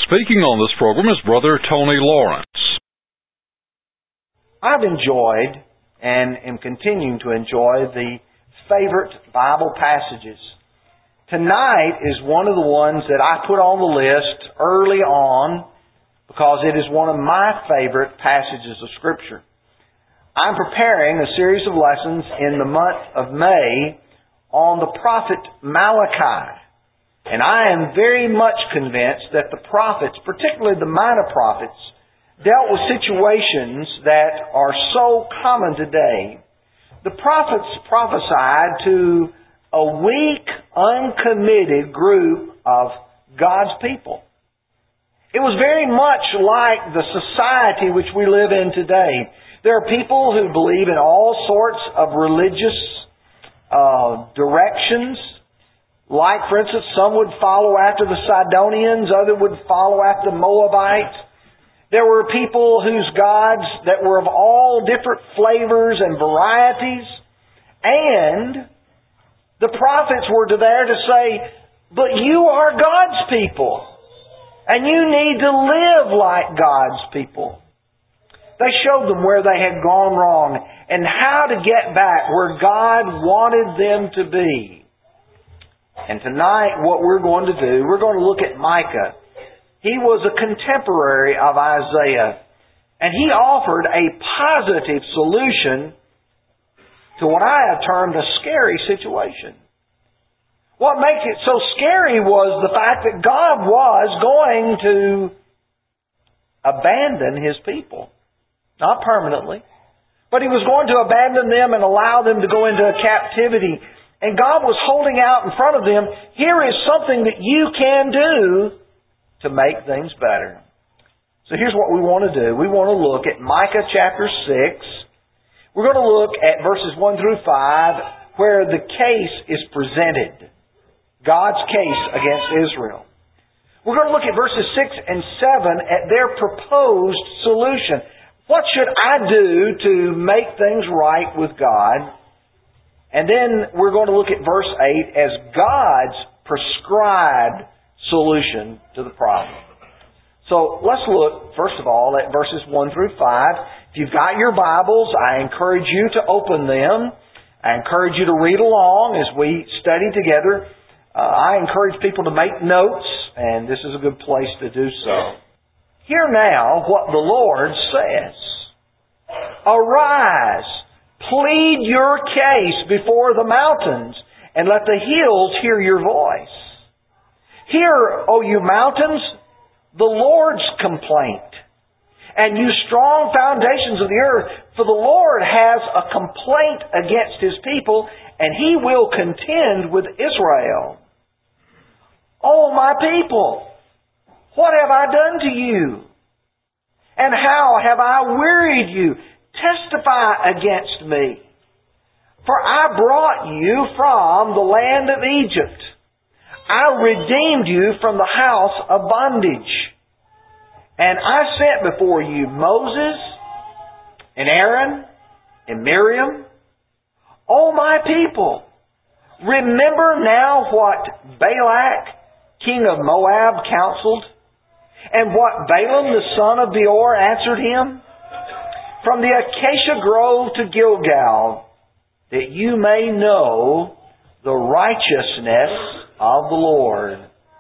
Speaking on this program is Brother Tony Lawrence. I've enjoyed and am continuing to enjoy the favorite Bible passages. Tonight is one of the ones that I put on the list early on because it is one of my favorite passages of Scripture. I'm preparing a series of lessons in the month of May on the prophet Malachi. And I am very much convinced that the prophets, particularly the minor prophets, dealt with situations that are so common today. The prophets prophesied to a weak, uncommitted group of God's people. It was very much like the society which we live in today. There are people who believe in all sorts of religious directions. Like, for instance, some would follow after the Sidonians, others would follow after the Moabites. There were people whose gods that were of all different flavors and varieties. And the prophets were there to say, but you are God's people. And you need to live like God's people. They showed them where they had gone wrong and how to get back where God wanted them to be. And tonight what we're going to do, we're going to look at Micah. He was a contemporary of Isaiah. And he offered a positive solution to what I have termed a scary situation. What makes it so scary was the fact that God was going to abandon His people. Not permanently. But He was going to abandon them and allow them to go into a captivity. And God was holding out in front of them, here is something that you can do to make things better. So here's what we want to do. We want to look at Micah chapter 6. We're going to look at verses 1 through 5 where the case is presented. God's case against Israel. We're going to look at verses 6 and 7 at their proposed solution. What should I do to make things right with God? And then we're going to look at verse 8 as God's prescribed solution to the problem. So let's look, first of all, at verses 1 through 5. If you've got your Bibles, I encourage you to open them. I encourage you to read along as we study together. I encourage people to make notes, and this is a good place to do so. Hear now what the Lord says. Arise, plead your case before the mountains, and let the hills hear your voice. Hear, O you mountains, the Lord's complaint, and you strong foundations of the earth, for the Lord has a complaint against His people, and He will contend with Israel. O my people, what have I done to you? And how have I wearied you? Testify against me. For I brought you from the land of Egypt. I redeemed you from the house of bondage. And I sent before you Moses and Aaron and Miriam. O my people, remember now what Balak, king of Moab, counseled, and what Balaam the son of Beor answered him. From the acacia grove to Gilgal, that you may know the righteousness of the Lord.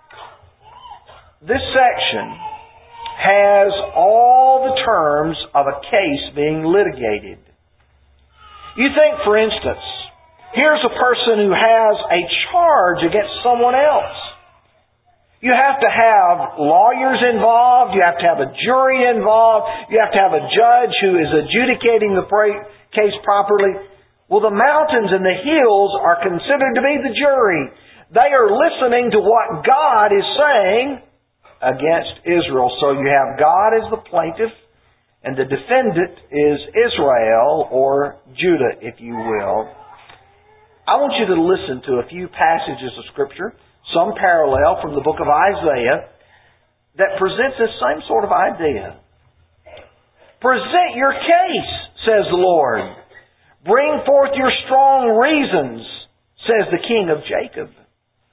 This section has all the terms of a case being litigated. You think, for instance, here's a person who has a charge against someone else. You have to have lawyers involved. You have to have a jury involved. You have to have a judge who is adjudicating the case properly. Well, the mountains and the hills are considered to be the jury. They are listening to what God is saying against Israel. So you have God as the plaintiff, and the defendant is Israel, or Judah, if you will. I want you to listen to a few passages of Scripture, some parallel from the book of Isaiah, that presents this same sort of idea. Present your case, says the Lord. Bring forth your strong reasons, says the King of Jacob.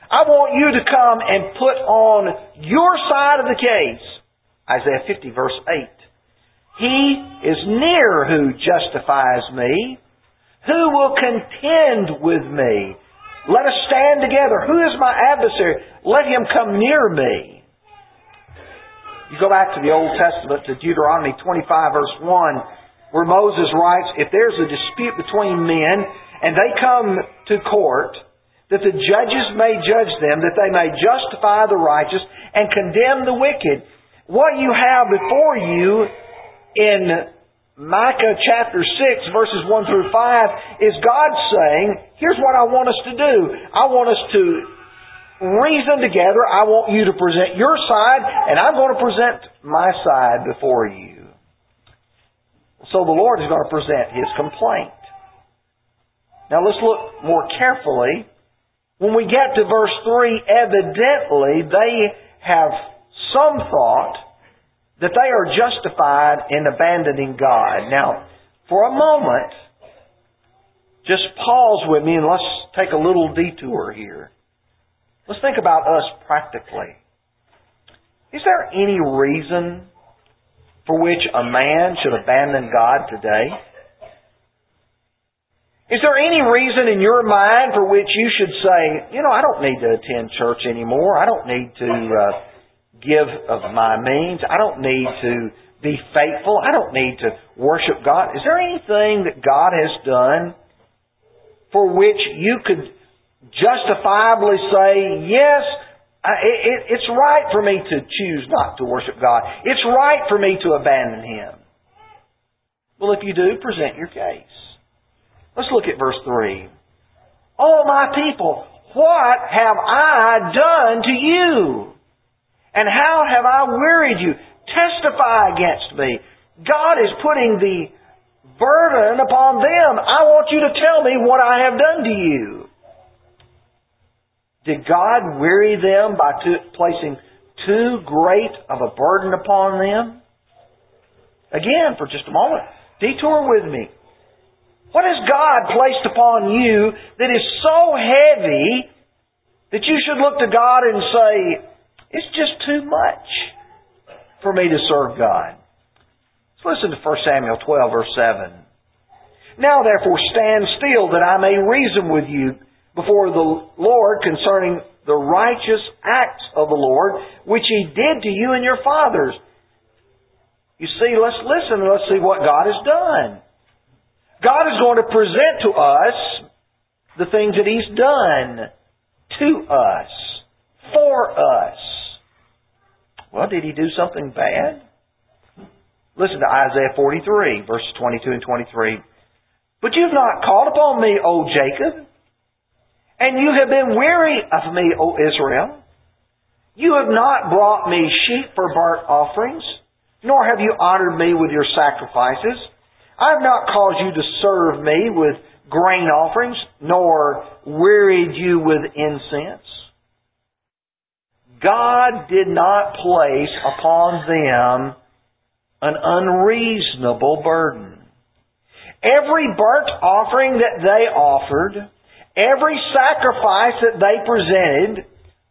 I want you to come and put on your side of the case. Isaiah 50 verse 8. He is near who justifies me. Who will contend with me? Let us stand together. Who is my adversary? Let him come near me. You go back to the Old Testament, to Deuteronomy 25 verse 1, where Moses writes, if there's a dispute between men and they come to court, that the judges may judge them, that they may justify the righteous and condemn the wicked. What you have before you in Micah chapter 6 verses 1 through 5 is God saying, here's what I want us to do. I want us to reason together. I want you to present your side, and I'm going to present my side before you. So the Lord is going to present His complaint. Now let's look more carefully. When we get to verse 3, evidently they have some thought that they are justified in abandoning God. Now, for a moment, just pause with me and let's take a little detour here. Let's think about us practically. Is there any reason for which a man should abandon God today? Is there any reason in your mind for which you should say, I don't need to attend church anymore. I don't need to give of my means. I don't need to be faithful. I don't need to worship God. Is there anything that God has done for which you could justifiably say, yes, it's right for me to choose not to worship God. It's right for me to abandon Him. Well, if you do, present your case. Let's look at verse 3. Oh, my people, what have I done to you? And how have I wearied you? Testify against me. God is putting the burden upon them. I want you to tell me what I have done to you. Did God weary them by placing too great of a burden upon them? Again, for just a moment, detour with me. What has God placed upon you that is so heavy that you should look to God and say, it's just too much for me to serve God? Let's listen to 1 Samuel 12 verse 7. Now therefore stand still that I may reason with you before the Lord concerning the righteous acts of the Lord, which He did to you and your fathers. You see, let's listen and let's see what God has done. God is going to present to us the things that He's done to us, for us. Well, did He do something bad? Listen to Isaiah 43, verses 22 and 23. But you've not called upon me, O Jacob, and you have been weary of me, O Israel. You have not brought me sheep for burnt offerings, nor have you honored me with your sacrifices. I have not caused you to serve me with grain offerings, nor wearied you with incense. God did not place upon them an unreasonable burden. Every burnt offering that they offered, every sacrifice that they presented,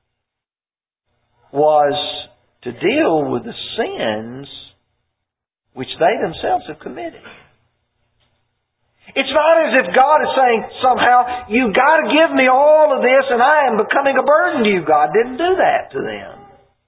was to deal with the sins which they themselves have committed. It's not as if God is saying somehow, you've got to give me all of this and I am becoming a burden to you. God didn't do that to them.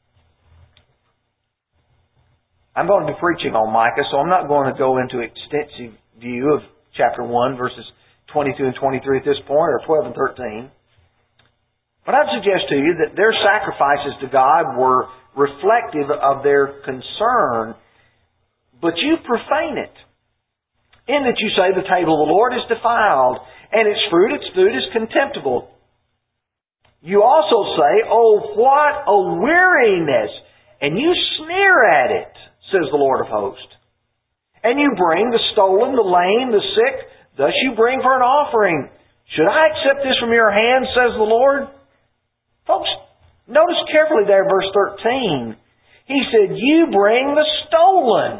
I'm going to be preaching on Micah, so I'm not going to go into extensive view of chapter 1, verses 22 and 23 at this point, or 12 and 13. But I'd suggest to you that their sacrifices to God were reflective of their concern, but you profane it. In that you say the table of the Lord is defiled, and its food is contemptible. You also say, oh, what a weariness! And you sneer at it, says the Lord of hosts. And you bring the stolen, the lame, the sick, thus you bring for an offering. Should I accept this from your hand, says the Lord? Folks, notice carefully there, verse 13. He said, you bring the stolen.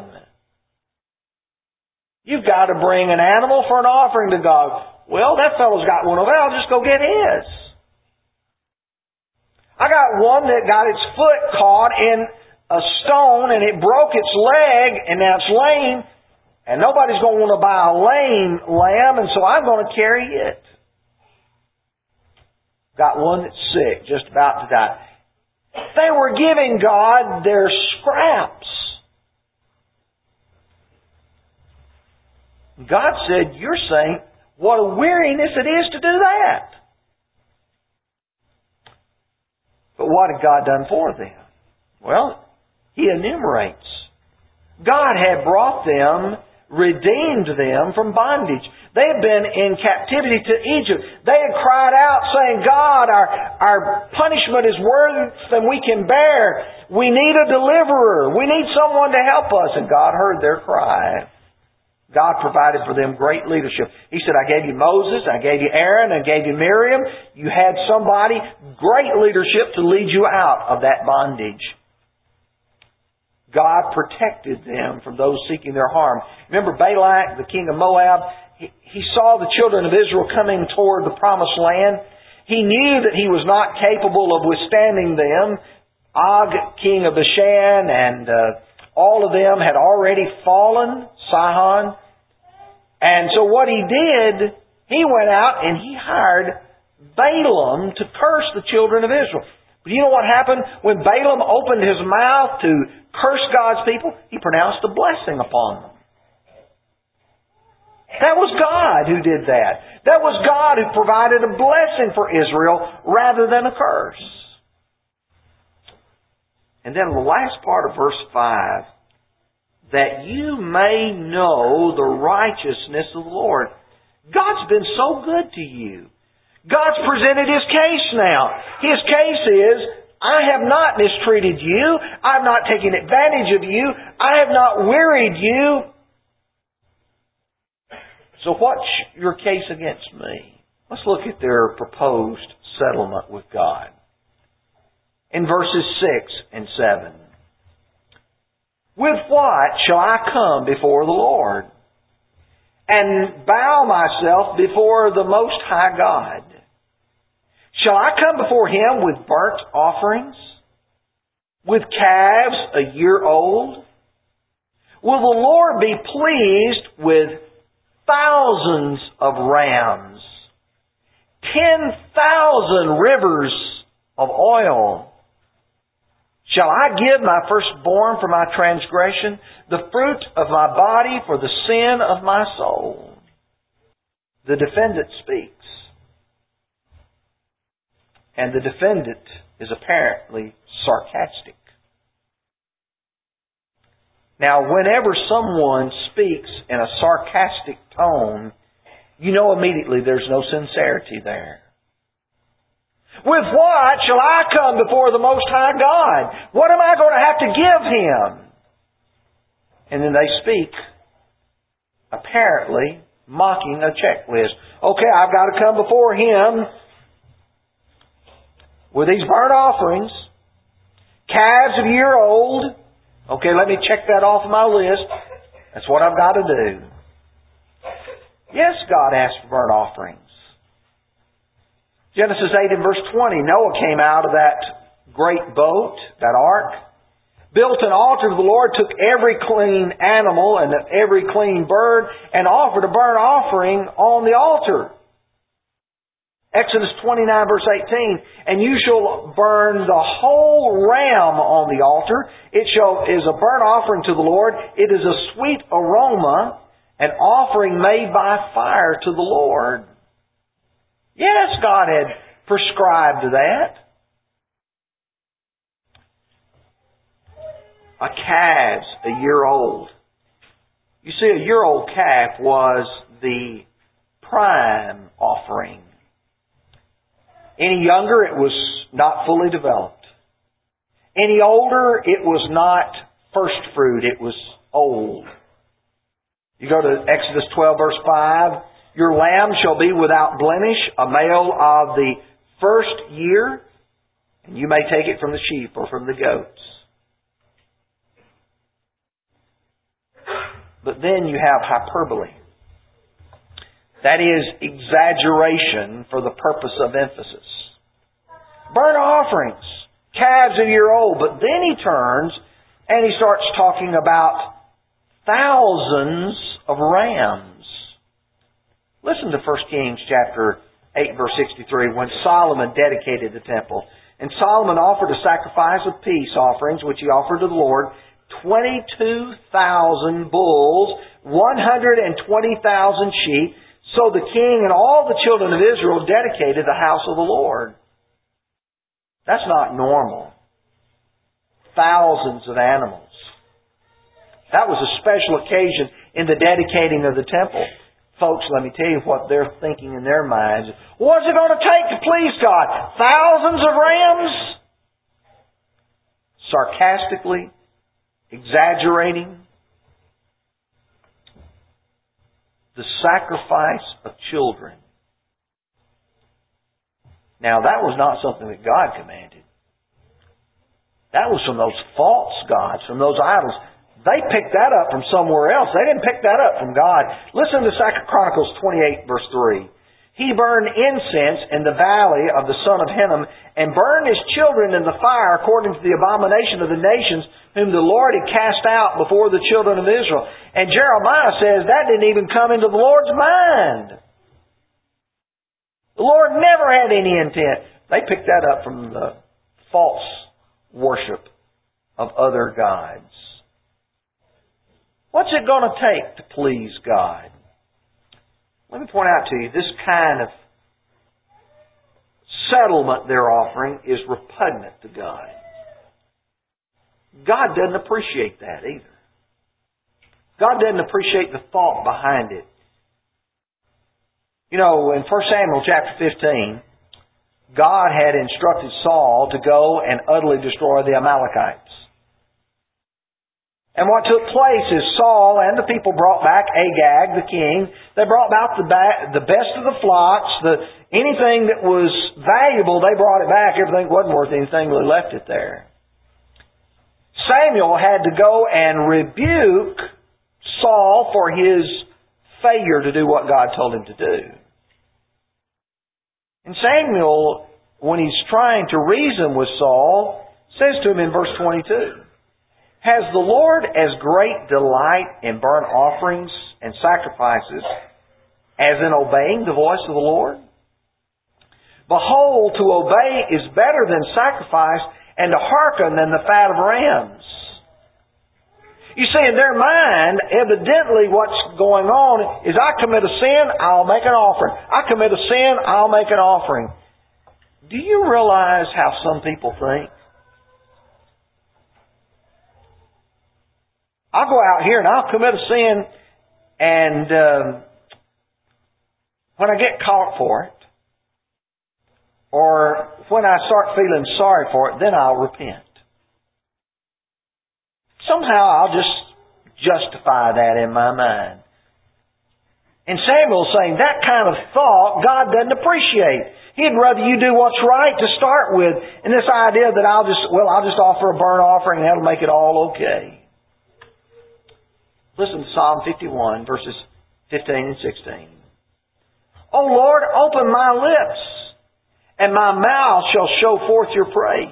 You've got to bring an animal for an offering to God. Well, that fellow's got one of it. I'll just go get his. I got one that got its foot caught in a stone and it broke its leg and now it's lame. And nobody's going to want to buy a lame lamb, and so I'm going to carry it. Got one that's sick, just about to die. They were giving God their scraps. God said, you're saying, what a weariness it is to do that. But what had God done for them? Well, He enumerates. God had brought them, redeemed them from bondage. They had been in captivity to Egypt. They had cried out saying, God, our punishment is worse than we can bear. We need a deliverer. We need someone to help us. And God heard their cry. God provided for them great leadership. He said, I gave you Moses, I gave you Aaron, I gave you Miriam. You had somebody, great leadership to lead you out of that bondage. God protected them from those seeking their harm. Remember Balak, the king of Moab? He saw the children of Israel coming toward the promised land. He knew that he was not capable of withstanding them. Og, king of Bashan, and all of them had already fallen, Sihon. And so what he did, he went out and he hired Balaam to curse the children of Israel. But you know what happened? When Balaam opened his mouth to curse God's people, he pronounced a blessing upon them. That was God who did that. That was God who provided a blessing for Israel rather than a curse. And then the last part of verse 5, that you may know the righteousness of the Lord. God's been so good to you. God's presented His case now. His case is, I have not mistreated you. I have not taken advantage of you. I have not wearied you. So what's your case against me? Let's look at their proposed settlement with God. In verses 6 and 7. With what shall I come before the Lord and bow myself before the Most High God? Shall I come before Him with burnt offerings? With calves a year old? Will the Lord be pleased with thousands of rams, 10,000 rivers of oil? Shall I give my firstborn for my transgression, the fruit of my body for the sin of my soul? The defendant speaks. And the defendant is apparently sarcastic. Now, whenever someone speaks in a sarcastic tone, you know immediately there's no sincerity there. With what shall I come before the Most High God? What am I going to have to give Him? And then they speak, apparently mocking a checklist. Okay, I've got to come before Him with these burnt offerings, calves a year old. Okay, let me check that off my list. That's what I've got to do. Yes, God asked for burnt offerings. Genesis 8 and verse 20, Noah came out of that great boat, that ark, built an altar to the Lord, took every clean animal and every clean bird, and offered a burnt offering on the altar. Exodus 29 verse 18, and you shall burn the whole ram on the altar. It is a burnt offering to the Lord. It is a sweet aroma, an offering made by fire to the Lord. Yes, God had prescribed that. A calf's a year old. You see, a year-old calf was the prime offering. Any younger, it was not fully developed. Any older, it was not first fruit, it was old. You go to Exodus 12 verse 5, your lamb shall be without blemish, a male of the first year, and you may take it from the sheep or from the goats. But then you have hyperbole. That is exaggeration for the purpose of emphasis. Burnt offerings. calves a year old. But then he turns and he starts talking about thousands of rams. Listen to 1 Kings chapter 8 verse 63, when Solomon dedicated the temple. And Solomon offered a sacrifice of peace offerings, which he offered to the Lord, 22,000 bulls, 120,000 sheep. So the king and all the children of Israel dedicated the house of the Lord. That's not normal. Thousands of animals. That was a special occasion in the dedicating of the temple. Folks, let me tell you what they're thinking in their minds. What's it going to take to please God? Thousands of rams? Sarcastically, exaggerating. The sacrifice of children. Now, that was not something that God commanded. That was from those false gods, from those idols. They picked that up from somewhere else. They didn't pick that up from God. Listen to 2 Chronicles 28 verse 3. He burned incense in the valley of the son of Hinnom and burned his children in the fire according to the abomination of the nations whom the Lord had cast out before the children of Israel. And Jeremiah says that didn't even come into the Lord's mind. The Lord never had any intent. They picked that up from the false worship of other gods. What's it going to take to please God? Let me point out to you, this kind of settlement they're offering is repugnant to God. God doesn't appreciate that either. God doesn't appreciate the thought behind it. You know, in 1 Samuel chapter 15, God had instructed Saul to go and utterly destroy the Amalekites. And what took place is Saul and the people brought back Agag, the king. They brought back the best of the flocks. Anything that was valuable, they brought it back. Everything that wasn't worth anything, they left it there. Samuel had to go and rebuke Saul for his failure to do what God told him to do. And Samuel, when he's trying to reason with Saul, says to him in verse 22, "Has the Lord as great delight in burnt offerings and sacrifices as in obeying the voice of the Lord? Behold, to obey is better than sacrifice, and to hearken than the fat of rams." You see, in their mind, evidently what's going on is, I commit a sin, I'll make an offering. I commit a sin, I'll make an offering. Do you realize how some people think? I'll go out here and I'll commit a sin, and when I get caught for it, or when I start feeling sorry for it, then I'll repent. Somehow I'll just justify that in my mind. And Samuel's saying that kind of thought God doesn't appreciate. He'd rather you do what's right to start with, and this idea that I'll just offer a burnt offering and that'll make it all okay. Listen to Psalm 51, verses 15 and 16. "O Lord, open my lips, and my mouth shall show forth your praise.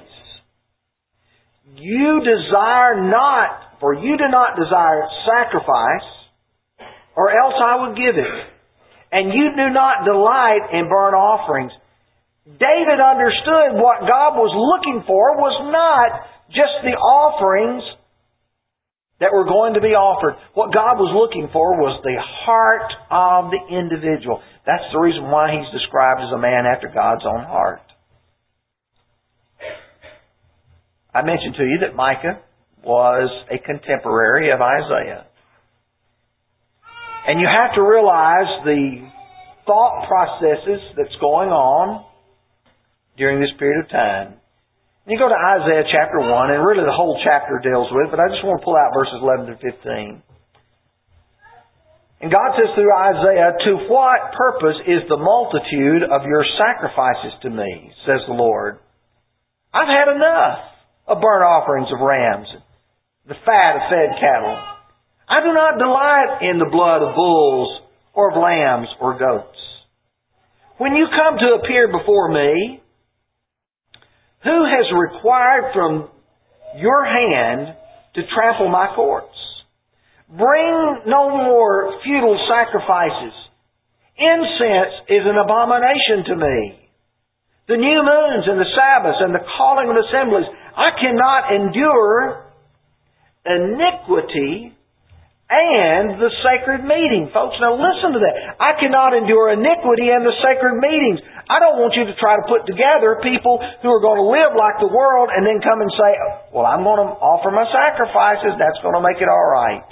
You desire not, for you do not desire sacrifice, or else I would give it. And you do not delight in burnt offerings." David understood what God was looking for was not just the offerings that were going to be offered. What God was looking for was the heart of the individual. That's the reason why he's described as a man after God's own heart. I mentioned to you that Micah was a contemporary of Isaiah. And you have to realize the thought processes that's going on during this period of time. You go to Isaiah chapter 1, and really the whole chapter deals with it, but I just want to pull out verses 11 to 15. And God says through Isaiah, "To what purpose is the multitude of your sacrifices to me, says the Lord? I've had enough of burnt offerings of rams, the fat of fed cattle. I do not delight in the blood of bulls or of lambs or goats. When you come to appear before me, Who has required from your hand to trample my courts? Bring no more futile sacrifices. Incense is an abomination to me. The new moons and the Sabbaths and the calling of assemblies. I cannot endure iniquity and the sacred meeting. Folks, now listen to that. I cannot endure iniquity and the sacred meetings. I don't want you to try to put together people who are going to live like the world and then come and say, well, I'm going to offer my sacrifices. That's going to make it all right.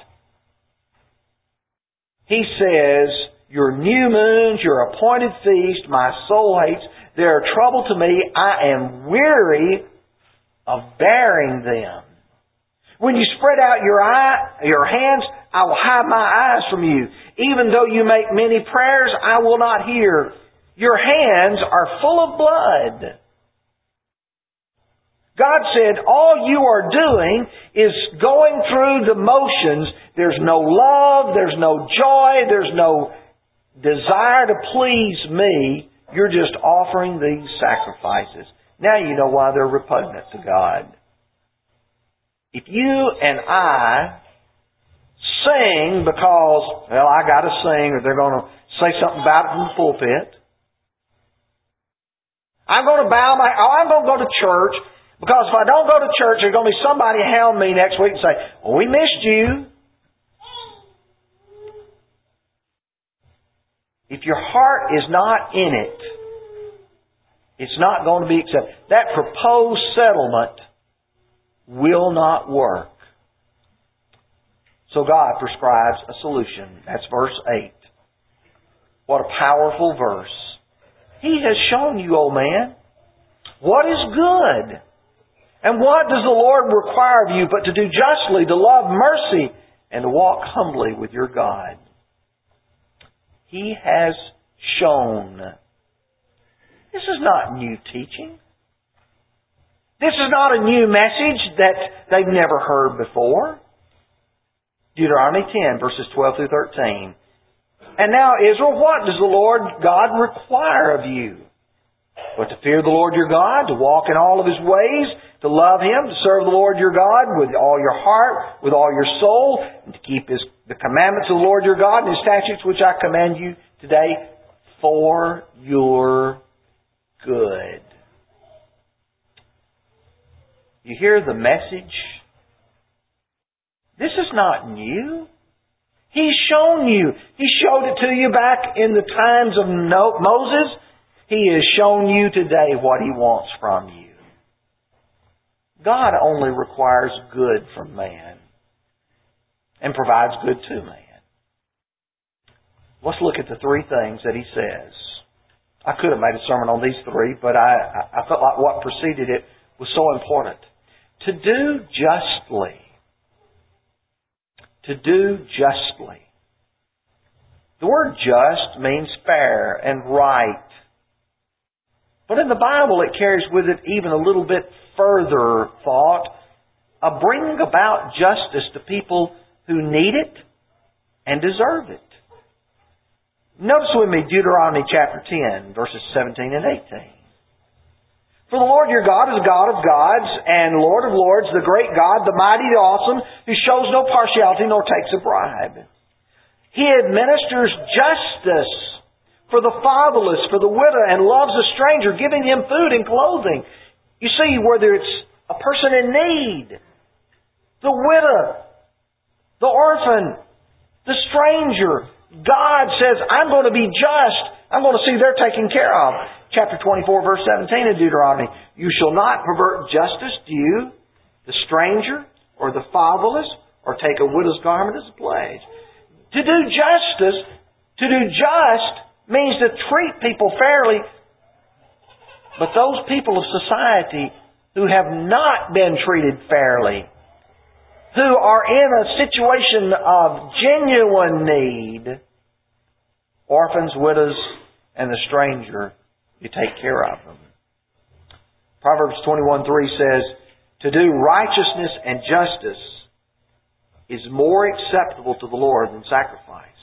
He says, your new moons, your appointed feast, my soul hates. They are trouble to me. I am weary of bearing them. When you spread out your hands, I will hide my eyes from you. Even though you make many prayers, I will not hear. Your hands are full of blood. God said, all you are doing is going through the motions. There's no love, there's no joy, there's no desire to please me. You're just offering these sacrifices. Now you know why they're repugnant to God. If you and I sing because, well, I got to sing or they're going to say something about it from the pulpit. I'm going to I'm going to go to church because if I don't go to church, there's going to be somebody hound me next week and say, well, we missed you. If your heart is not in it, it's not going to be accepted. That proposed settlement will not work. So God prescribes a solution. That's verse 8. What a powerful verse. He has shown you, O man, what is good. And what does the Lord require of you but to do justly, to love mercy, and to walk humbly with your God? He has shown. This is not new teaching. This is not a new message that they've never heard before. Deuteronomy 10, verses 12 through 13. And now, Israel, what does the Lord God require of you? But to fear the Lord your God, to walk in all of His ways, to love Him, to serve the Lord your God with all your heart, with all your soul, and to keep the commandments of the Lord your God and His statutes which I command you today for your good. You hear the message? This is not new. He's shown you. He showed it to you back in the times of Moses. He has shown you today what He wants from you. God only requires good from man and provides good to man. Let's look at the three things that He says. I could have made a sermon on these three, but I felt like what preceded it was so important. To do justly. To do justly. The word just means fair and right. But in the Bible it carries with it even a little bit further thought of bringing about justice to people who need it and deserve it. Notice with me Deuteronomy chapter 10, verses 17 and 18. For the Lord your God is a God of gods and Lord of lords, the great God, the mighty, the awesome, who shows no partiality nor takes a bribe. He administers justice for the fatherless, for the widow, and loves the stranger, giving him food and clothing. You see, whether it's a person in need, the widow, the orphan, the stranger, God says, I'm going to be just. I'm going to see they're taken care of. Chapter 24, verse 17 of Deuteronomy. You shall not pervert justice due the stranger or the fatherless or take a widow's garment as a pledge. To do justice, to do just, means to treat people fairly. But those people of society who have not been treated fairly, who are in a situation of genuine need, orphans, widows, and the stranger, you take care of them. Proverbs 21:3 says, to do righteousness and justice is more acceptable to the Lord than sacrifice.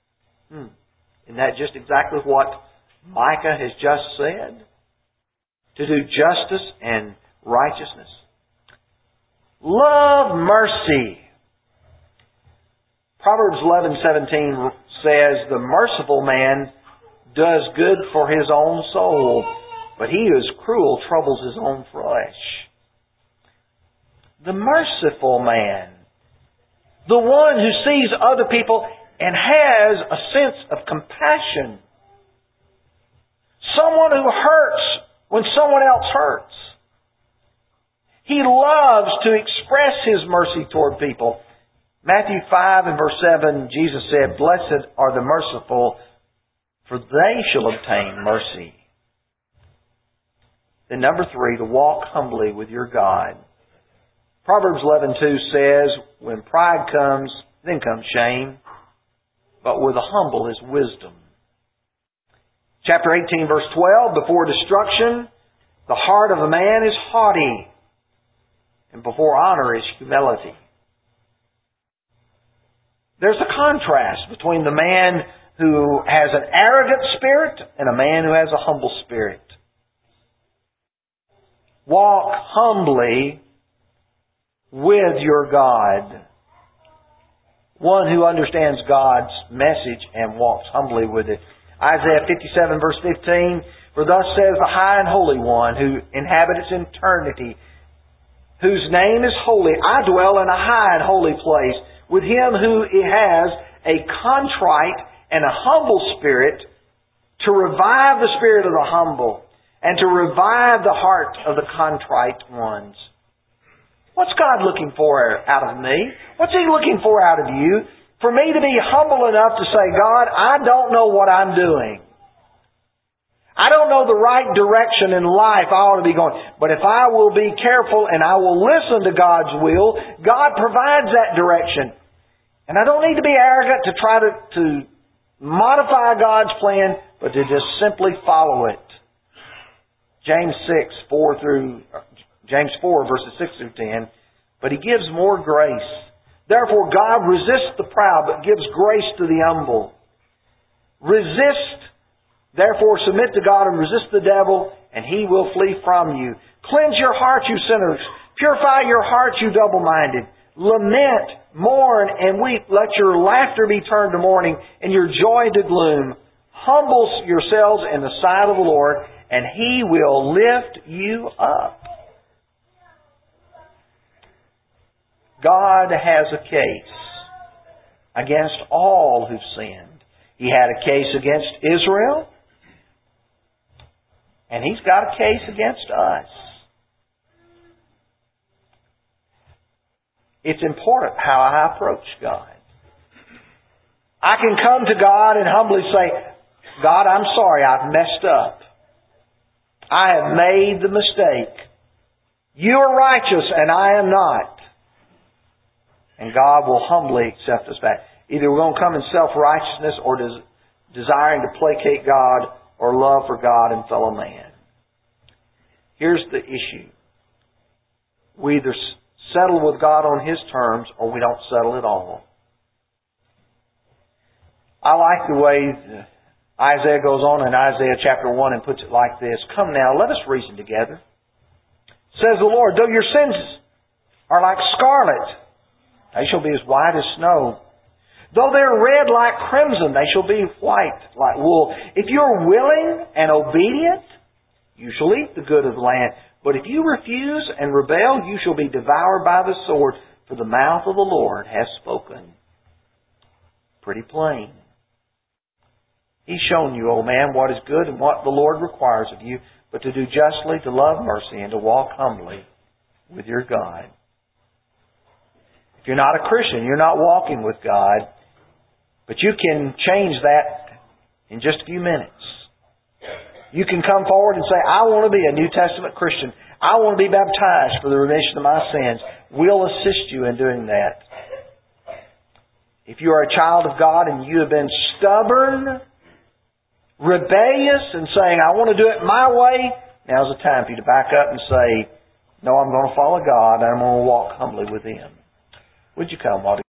Isn't that just exactly what Micah has just said? to do justice and righteousness. Love mercy. Proverbs 11:17 says, "The merciful man does good for his own soul, but he who is cruel troubles his own flesh." The merciful man, the one who sees other people and has a sense of compassion. Someone who hurts when someone else hurts. He loves to express His mercy toward people. Matthew 5 and verse 7, Jesus said, "Blessed are the merciful, for they shall obtain mercy." Then number 3, to walk humbly with your God. Proverbs 11:2 says, "When pride comes, then comes shame, but with the humble is wisdom." Chapter 18 verse 12, "Before destruction, the heart of a man is haughty, and before honor is humility." There's a contrast between the man who has an arrogant spirit and a man who has a humble spirit. Walk humbly with your God. One who understands God's message and walks humbly with it. Isaiah 57 verse 15, "For thus says the high and holy one who inhabits eternity, whose name is holy. I dwell in a high and holy place with him who has a contrite and a humble spirit, to revive the spirit of the humble and to revive the heart of the contrite ones." What's God looking for out of me? What's He looking for out of you? For me to be humble enough to say, "God, I don't know what I'm doing. I don't know the right direction in life I ought to be going. But if I will be careful and I will listen to God's will, God provides that direction. And I don't need to be arrogant to try to modify God's plan, but to just simply follow it." James 4 verses 6 through 10, "But He gives more grace. Therefore God resists the proud, but gives grace to the humble. Resist, therefore submit to God and resist the devil, and he will flee from you. Cleanse your hearts, you sinners. Purify your hearts, you double-minded. Lament, mourn, and weep. Let your laughter be turned to mourning, and your joy to gloom. Humble yourselves in the sight of the Lord, and He will lift you up." God has a case against all who've sinned. He had a case against Israel, and He's got a case against us. It's important how I approach God. I can come to God and humbly say, "God, I'm sorry, I've messed up. I have made the mistake. You are righteous and I am not." And God will humbly accept us back. Either we're going to come in self-righteousness or desiring to placate God or love for God and fellow man. Here's the issue. We either settle with God on His terms or we don't settle at all. I like the way Isaiah goes on in Isaiah chapter 1 and puts it like this. "Come now, let us reason together. Says the Lord, though your sins are like scarlet, they shall be as white as snow. Though they're red like crimson, they shall be white like wool. If you're willing and obedient, you shall eat the good of the land. But if you refuse and rebel, you shall be devoured by the sword, for the mouth of the Lord has spoken." Pretty plain. He's shown you, O man, what is good and what the Lord requires of you, but to do justly, to love mercy, and to walk humbly with your God. If you're not a Christian, you're not walking with God, but you can change that in just a few minutes. You can come forward and say, "I want to be a New Testament Christian. I want to be baptized for the remission of my sins." We'll assist you in doing that. If you are a child of God and you have been stubborn, rebellious, and saying, "I want to do it my way," now's the time for you to back up and say, "No, I'm going to follow God and I'm going to walk humbly with Him." Would you come while